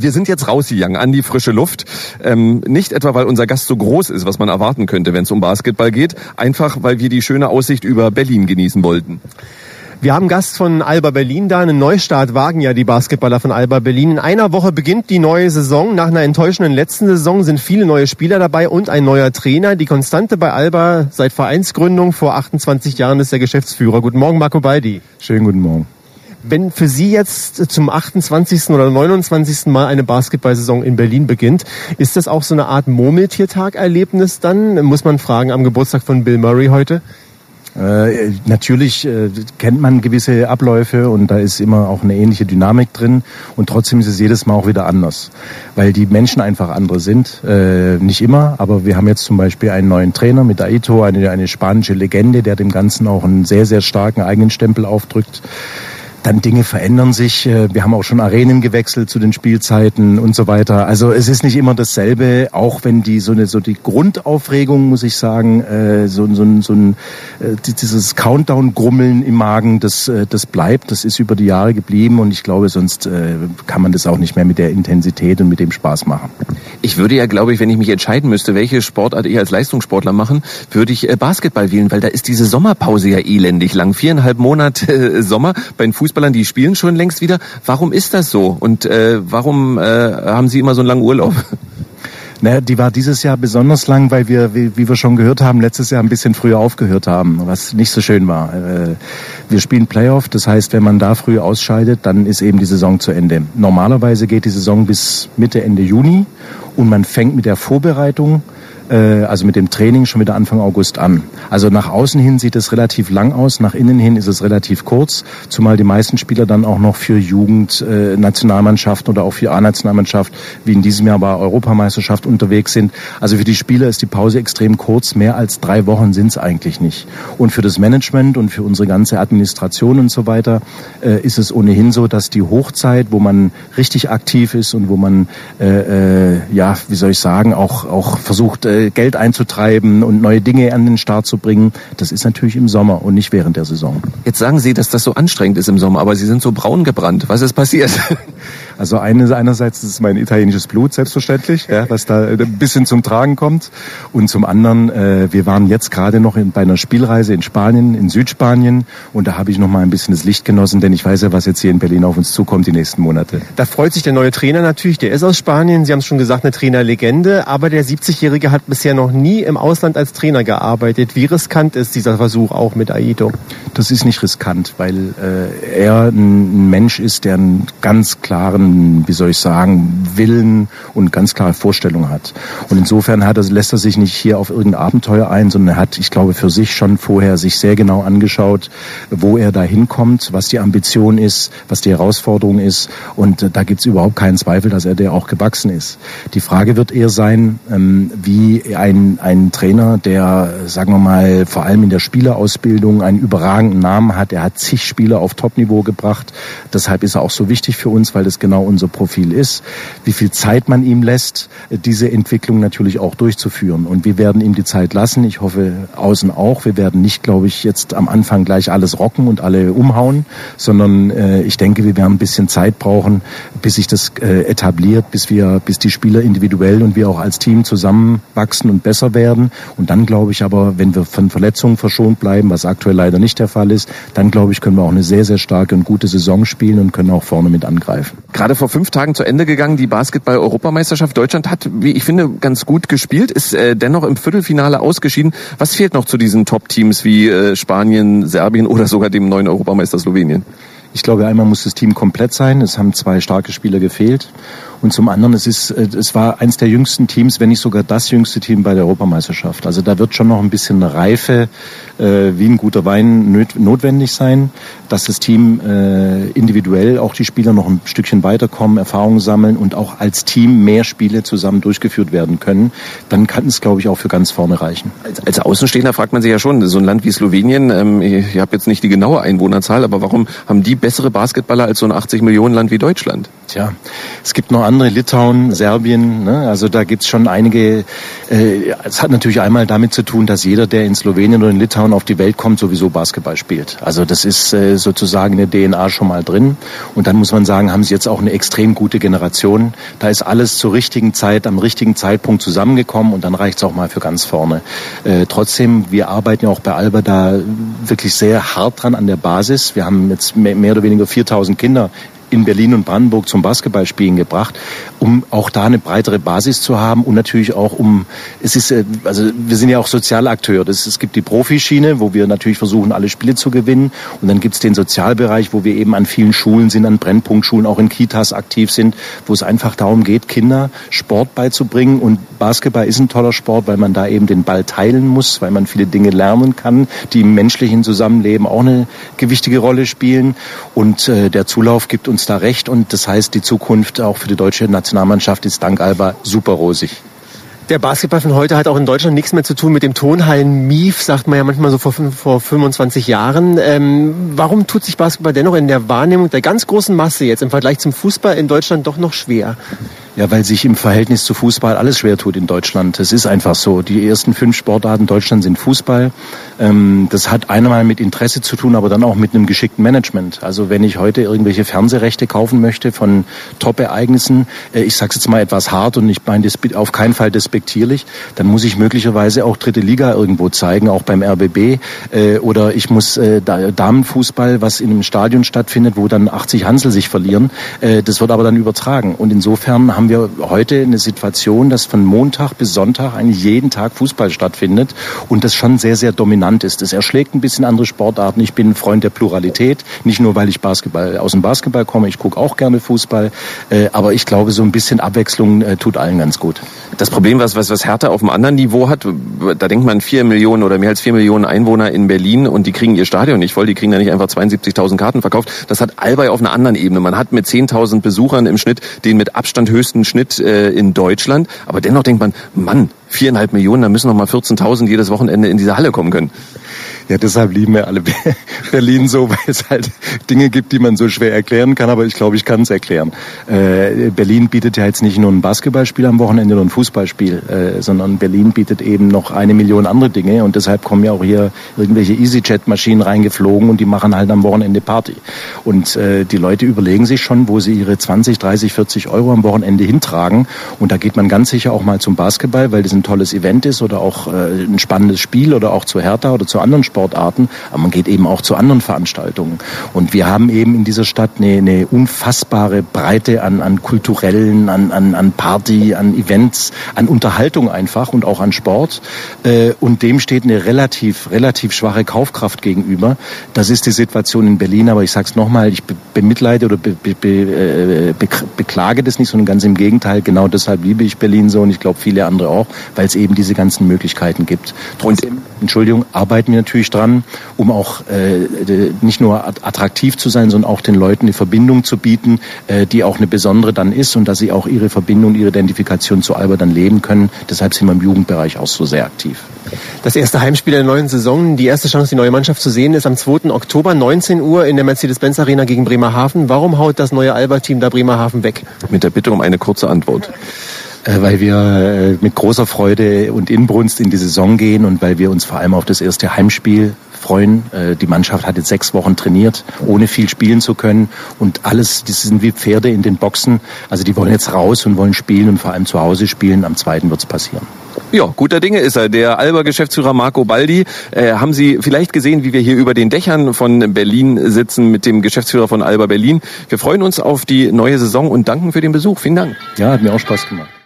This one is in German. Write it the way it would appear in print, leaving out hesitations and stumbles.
Wir sind jetzt rausgegangen an die frische Luft. Nicht etwa, weil unser Gast so groß ist, was man erwarten könnte, wenn es um Basketball geht. Einfach, weil wir die schöne Aussicht über Berlin genießen wollten. Wir haben einen Gast von Alba Berlin da. Einen Neustart wagen ja die Basketballer von Alba Berlin. In einer Woche beginnt die neue Saison. Nach einer enttäuschenden letzten Saison sind viele neue Spieler dabei und ein neuer Trainer. Die Konstante bei Alba seit Vereinsgründung vor 28 Jahren ist der Geschäftsführer. Guten Morgen, Marco Baldi. Schönen guten Morgen. Wenn für Sie jetzt zum 28. oder 29. Mal eine Basketballsaison in Berlin beginnt, ist das auch so eine Art Murmeltiertag-Erlebnis dann? Muss man fragen, am Geburtstag von Bill Murray heute? Natürlich kennt man gewisse Abläufe und da ist immer auch eine ähnliche Dynamik drin und trotzdem ist es jedes Mal auch wieder anders, weil die Menschen einfach andere sind. Nicht immer, aber wir haben jetzt zum Beispiel einen neuen Trainer mit Aito, eine spanische Legende, der dem Ganzen auch einen sehr, sehr starken eigenen Stempel aufdrückt. Dann Dinge verändern sich. Wir haben auch schon Arenen gewechselt zu den Spielzeiten und so weiter. Also es ist nicht immer dasselbe, auch wenn die Grundaufregung, muss ich sagen, dieses Countdown-Grummeln im Magen, das bleibt. Das ist über die Jahre geblieben und ich glaube, sonst kann man das auch nicht mehr mit der Intensität und mit dem Spaß machen. Ich würde ja, glaube ich, wenn ich mich entscheiden müsste, welche Sportart ich als Leistungssportler machen, würde ich Basketball wählen, weil da ist diese Sommerpause ja elendig lang. 4,5 Monate Sommer. Bei den Fußballern, die spielen schon längst wieder. Warum ist das so? Und warum haben Sie immer so einen langen Urlaub? Naja, die war dieses Jahr besonders lang, weil wir, wie wir schon gehört haben, letztes Jahr ein bisschen früher aufgehört haben, was nicht so schön war. Wir spielen Playoff, das heißt, wenn man da früh ausscheidet, dann ist eben die Saison zu Ende. Normalerweise geht die Saison bis Mitte, Ende Juni und man fängt mit der Vorbereitung, also mit dem Training schon wieder Anfang August an. Also nach außen hin sieht es relativ lang aus, nach innen hin ist es relativ kurz, zumal die meisten Spieler dann auch noch für Jugendnationalmannschaften oder auch für A-Nationalmannschaft, wie in diesem Jahr bei Europameisterschaft unterwegs sind. Also für die Spieler ist die Pause extrem kurz, mehr als 3 Wochen sind es eigentlich nicht. Und für das Management und für unsere ganze Administration und so weiter ist es ohnehin so, dass die Hochzeit, wo man richtig aktiv ist und wo man, auch versucht, Geld einzutreiben und neue Dinge an den Start zu bringen, das ist natürlich im Sommer und nicht während der Saison. Jetzt sagen Sie, dass das so anstrengend ist im Sommer, aber Sie sind so braun gebrannt. Was ist passiert? Also einerseits ist es mein italienisches Blut, selbstverständlich, ja, was da ein bisschen zum Tragen kommt. Und zum anderen, wir waren jetzt gerade noch bei einer Spielreise in Spanien, in Südspanien. Und da habe ich noch mal ein bisschen das Licht genossen, denn ich weiß ja, was jetzt hier in Berlin auf uns zukommt die nächsten Monate. Da freut sich der neue Trainer natürlich, der ist aus Spanien. Sie haben es schon gesagt, eine Trainerlegende. Aber der 70-Jährige hat bisher noch nie im Ausland als Trainer gearbeitet. Wie riskant ist dieser Versuch auch mit Aito? Das ist nicht riskant, weil er ein Mensch ist, der einen ganz klaren, Willen und ganz klare Vorstellungen hat. Und insofern lässt er sich nicht hier auf irgendein Abenteuer ein, sondern er hat, ich glaube, für sich schon vorher sich sehr genau angeschaut, wo er da hinkommt, was die Ambition ist, was die Herausforderung ist. Und da gibt es überhaupt keinen Zweifel, dass er der auch gewachsen ist. Die Frage wird eher sein, wie ein Trainer, der, sagen wir mal, vor allem in der Spielerausbildung einen überragenden Namen hat. Er hat zig Spieler auf Topniveau gebracht. Deshalb ist er auch so wichtig für uns, weil das genau unser Profil ist. Wie viel Zeit man ihm lässt, diese Entwicklung natürlich auch durchzuführen. Und wir werden ihm die Zeit lassen. Ich hoffe, außen auch. Wir werden nicht, glaube ich, jetzt am Anfang gleich alles rocken und alle umhauen, sondern ich denke, wir werden ein bisschen Zeit brauchen, bis sich das etabliert, bis die Spieler individuell und wir auch als Team zusammenwachsen und besser werden. Und dann glaube ich aber, wenn wir von Verletzungen verschont bleiben, was aktuell leider nicht der Fall ist, dann glaube ich, können wir auch eine sehr, sehr starke und gute Saison spielen und können auch vorne mit angreifen. Gerade vor 5 Tagen zu Ende gegangen, die Basketball-Europameisterschaft. Deutschland hat, wie ich finde, ganz gut gespielt, ist dennoch im Viertelfinale ausgeschieden. Was fehlt noch zu diesen Top-Teams wie Spanien, Serbien oder sogar dem neuen Europameister Slowenien? Ich glaube, einmal muss das Team komplett sein. Es haben 2 starke Spieler gefehlt. Und zum anderen, es war eins der jüngsten Teams, wenn nicht sogar das jüngste Team bei der Europameisterschaft. Also da wird schon noch ein bisschen Reife, wie ein guter Wein, notwendig sein, dass das Team individuell, auch die Spieler noch ein Stückchen weiterkommen, Erfahrungen sammeln und auch als Team mehr Spiele zusammen durchgeführt werden können. Dann kann es, glaube ich, auch für ganz vorne reichen. Als Außenstehender fragt man sich ja schon, so ein Land wie Slowenien, ich habe jetzt nicht die genaue Einwohnerzahl, aber warum haben die bessere Basketballer als so ein 80-Millionen-Land wie Deutschland. Tja, es gibt noch andere, Litauen, Serbien, ne? Also da gibt's schon einige. Es hat natürlich einmal damit zu tun, dass jeder, der in Slowenien oder in Litauen auf die Welt kommt, sowieso Basketball spielt. Also das ist sozusagen in der DNA schon mal drin. Und dann muss man sagen, haben sie jetzt auch eine extrem gute Generation. Da ist alles zur richtigen Zeit, am richtigen Zeitpunkt zusammengekommen und dann reicht's auch mal für ganz vorne. Trotzdem, wir arbeiten ja auch bei Alba da wirklich sehr hart dran an der Basis. Wir haben jetzt mehr oder weniger 4.000 Kinder in Berlin und Brandenburg zum Basketballspielen gebracht, um auch da eine breitere Basis zu haben und natürlich auch wir sind ja auch Sozialakteur. Es gibt die Profischiene, wo wir natürlich versuchen, alle Spiele zu gewinnen, und dann gibt's den Sozialbereich, wo wir eben an vielen Schulen sind, an Brennpunktschulen, auch in Kitas aktiv sind, wo es einfach darum geht, Kinder Sport beizubringen, und Basketball ist ein toller Sport, weil man da eben den Ball teilen muss, weil man viele Dinge lernen kann, die im menschlichen Zusammenleben auch eine gewichtige Rolle spielen, und der Zulauf gibt uns da recht, und das heißt, die Zukunft auch für die deutsche Nationalmannschaft ist dank Alba super rosig. Der Basketball von heute hat auch in Deutschland nichts mehr zu tun mit dem Turnhallen-Mief, sagt man ja manchmal so vor 25 Jahren. Warum tut sich Basketball dennoch in der Wahrnehmung der ganz großen Masse jetzt im Vergleich zum Fußball in Deutschland doch noch schwer? Ja, weil sich im Verhältnis zu Fußball alles schwer tut in Deutschland. Das ist einfach so. Die ersten 5 Sportarten in Deutschland sind Fußball. Das hat einmal mit Interesse zu tun, aber dann auch mit einem geschickten Management. Also wenn ich heute irgendwelche Fernsehrechte kaufen möchte von Top-Ereignissen, ich sag's jetzt mal etwas hart und ich meine das auf keinen Fall despektierlich, dann muss ich möglicherweise auch dritte Liga irgendwo zeigen, auch beim RBB. Oder ich muss Damenfußball, was in einem Stadion stattfindet, wo dann 80 Hansel sich verlieren, das wird aber dann übertragen. Und insofern haben wir heute eine Situation, dass von Montag bis Sonntag eigentlich jeden Tag Fußball stattfindet und das schon sehr, sehr dominant ist. Das erschlägt ein bisschen andere Sportarten. Ich bin ein Freund der Pluralität, nicht nur, weil ich aus dem Basketball komme, ich gucke auch gerne Fußball, aber ich glaube, so ein bisschen Abwechslung tut allen ganz gut. Das Problem, was Hertha auf einem anderen Niveau hat, da denkt man 4 Millionen oder mehr als 4 Millionen Einwohner in Berlin und die kriegen ihr Stadion nicht voll, die kriegen da nicht einfach 72.000 Karten verkauft. Das hat Alba auf einer anderen Ebene. Man hat mit 10.000 Besuchern im Schnitt den mit Abstand höchsten Schnitt in Deutschland, aber dennoch denkt man, Mann, 4,5 Millionen, da müssen noch mal 14.000 jedes Wochenende in diese Halle kommen können. Ja, deshalb lieben wir alle Berlin so, weil es halt Dinge gibt, die man so schwer erklären kann, aber ich glaube, ich kann es erklären. Berlin bietet ja jetzt nicht nur ein Basketballspiel am Wochenende oder ein Fußballspiel, sondern Berlin bietet eben noch 1 Million andere Dinge, und deshalb kommen ja auch hier irgendwelche EasyJet-Maschinen reingeflogen und die machen halt am Wochenende Party. Und die Leute überlegen sich schon, wo sie ihre 20, 30, 40 Euro am Wochenende hintragen, und da geht man ganz sicher auch mal zum Basketball, weil das ein tolles Event ist oder auch ein spannendes Spiel oder auch zu Hertha oder zu anderen Sportarten, aber man geht eben auch zu anderen Veranstaltungen. Und wir haben eben in dieser Stadt eine unfassbare Breite an kulturellen, an Party, an Events, an Unterhaltung einfach und auch an Sport. Und dem steht eine relativ schwache Kaufkraft gegenüber. Das ist die Situation in Berlin, aber ich sag's nochmal, ich bemitleide oder beklage das nicht, sondern ganz im Gegenteil. Genau deshalb liebe ich Berlin so, und ich glaube viele andere auch, weil es eben diese ganzen Möglichkeiten gibt. Trotzdem, arbeiten wir natürlich dran, um auch nicht nur attraktiv zu sein, sondern auch den Leuten eine Verbindung zu bieten, die auch eine besondere dann ist, und dass sie auch ihre Verbindung, ihre Identifikation zu Alba dann leben können. Deshalb sind wir im Jugendbereich auch so sehr aktiv. Das erste Heimspiel der neuen Saison, die erste Chance, die neue Mannschaft zu sehen, ist am 2. Oktober, 19 Uhr in der Mercedes-Benz Arena gegen Bremerhaven. Warum haut das neue Alba-Team da Bremerhaven weg? Mit der Bitte um eine kurze Antwort. Weil wir mit großer Freude und Inbrunst in die Saison gehen und weil wir uns vor allem auf das erste Heimspiel freuen. Die Mannschaft hat jetzt 6 Wochen trainiert, ohne viel spielen zu können, und alles, das sind wie Pferde in den Boxen. Also die wollen jetzt raus und wollen spielen und vor allem zu Hause spielen. Am 2. wird's passieren. Ja, guter Dinge ist er, der Alba-Geschäftsführer Marco Baldi. Haben Sie vielleicht gesehen, wie wir hier über den Dächern von Berlin sitzen mit dem Geschäftsführer von Alba Berlin? Wir freuen uns auf die neue Saison und danken für den Besuch. Vielen Dank. Ja, hat mir auch Spaß gemacht.